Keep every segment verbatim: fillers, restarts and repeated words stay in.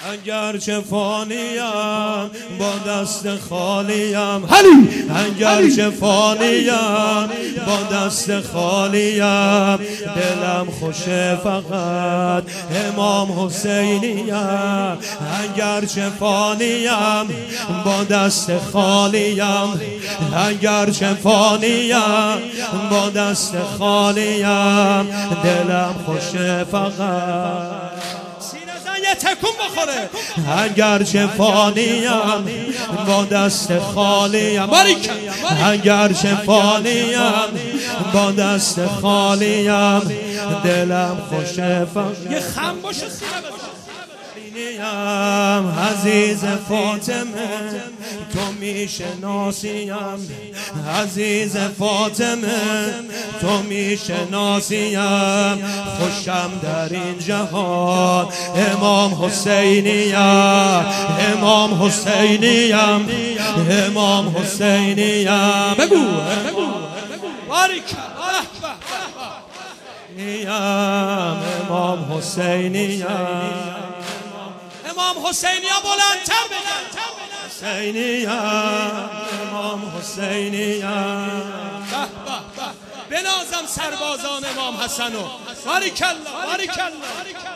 اگرچه فانیم با دست خالیم، هلی اگرچه فانیم با دست خالیم، دلم خوشه فقط امام حسینیم. اگرچه فانیم با دست خالیم، اگرچه فانیم با دست خالیم، دلم خوشه فقط یه تکون بخوره. اگرچه فانیم با دست خالیم، اگرچه فانیم با دست خالیم، دلم خوشه فقط. یه خم باشه سینه عزیز فاطمه تو میشناسیم، عزیز فاطمه تو میشناسیم، خوشم در این جهان امام حسینیم، امام حسینیم، امام حسینیم. بگو بگو باریک امام حسینیم، امام حسینیا بلندتر بگن حسینیا، امام حسینیا. بنازم سربازان امام حسنو. باریک الله باریک الله.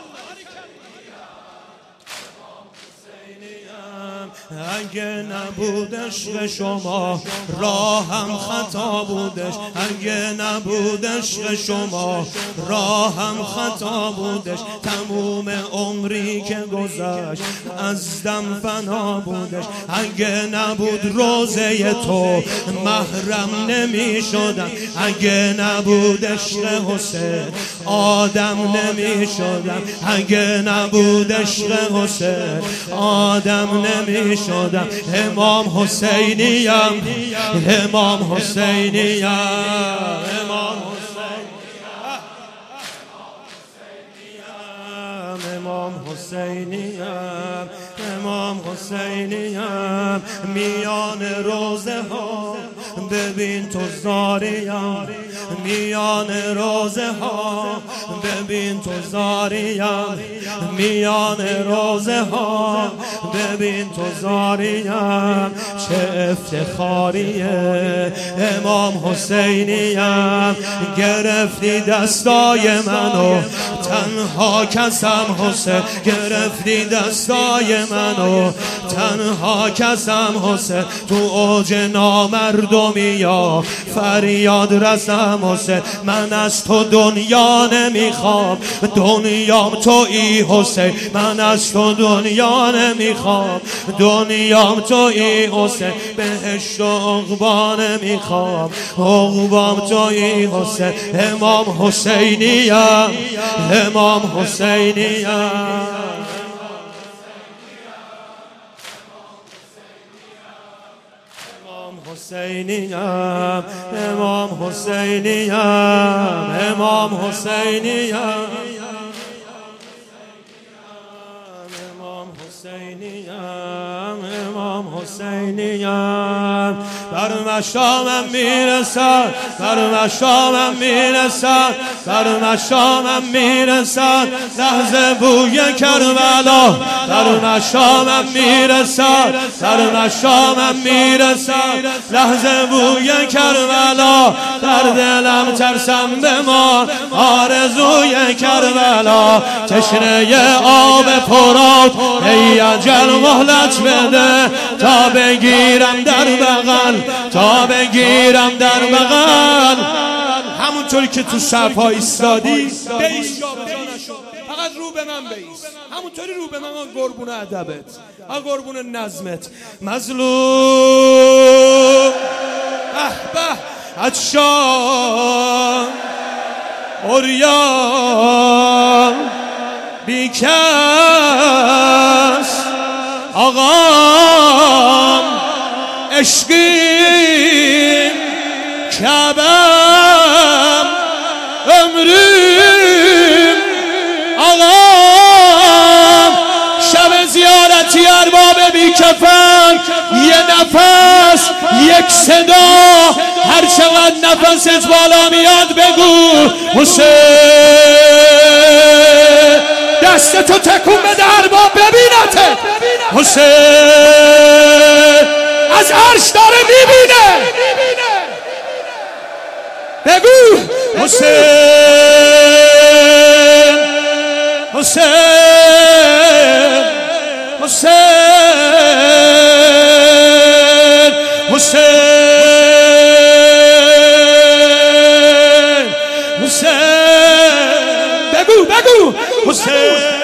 اگه نبود عشق شما راهم خطا بودش، اگه نبود عشق شما راهم خطا بودش، تموم عمری که گذشت از دم فنا بودش. اگه نبود روزه تو محرم نمی شدم، اگه نبود عشق حسین آدم نمی شدم، اگه نبود عشق حسین آدم نمی شدم. امام حسینیم، امام حسینیم، امام حسینیم، امام حسینیم، امام حسینیم. میان روزه ها ببین تو زاریم، میان روزه ها ببین تو زاریم، میان روزه ها ببین تو زاریم. چه افتخاریه امام حسینیم، گرفتی دستای منو تنها کسم حسین، گرفتی دستای منو تنها کسم حسین. تو اوج نامردمی یا فریاد رسم حسین، من از تو دنیا نمیخوام دنیام تویی حسین، من از تو دنیا نمیخوام دنیام تویی حسین، بهشت و عقبا نمیخوام عقبام تویی حسین. امام حسینیم، امام حسینیم، حسینیم، امام حسینیم، امام حسینیم، امام حسینیم، امام حسینیم. بر مشامم میرسد، بر مشامم میرسد، بر مشامم میرسد لحظه بوی کربلا، بر مشامم میرسد، بر مشامم میرسد لحظه بوی کربلا. در دلم ترسم بمان آرزوی کربلا، تشنه آب فرات ای اجل مهلت بده تا بگیرم در بغل، تا بگیرم در بغل. همونطوری که تو صفها ایستادی بیس جابجا نشو، فقط رو به من بیس، همونطوری رو به من. قربون ادبت، قربون نظمت. مظلوم به به عطشان عریان بیکس آقام عشقیم کعبم عمریم آقام. شب زیارتی ارباب بی کفن، یه نفس یک صدا، هر چقدر نفست بالا میاد بگو حسین. دستتو تکون بده ارباب ببینته. حسین از عرش داره میبینه. بگو حسین حسین حسین حسین حسین بگو بگو حسین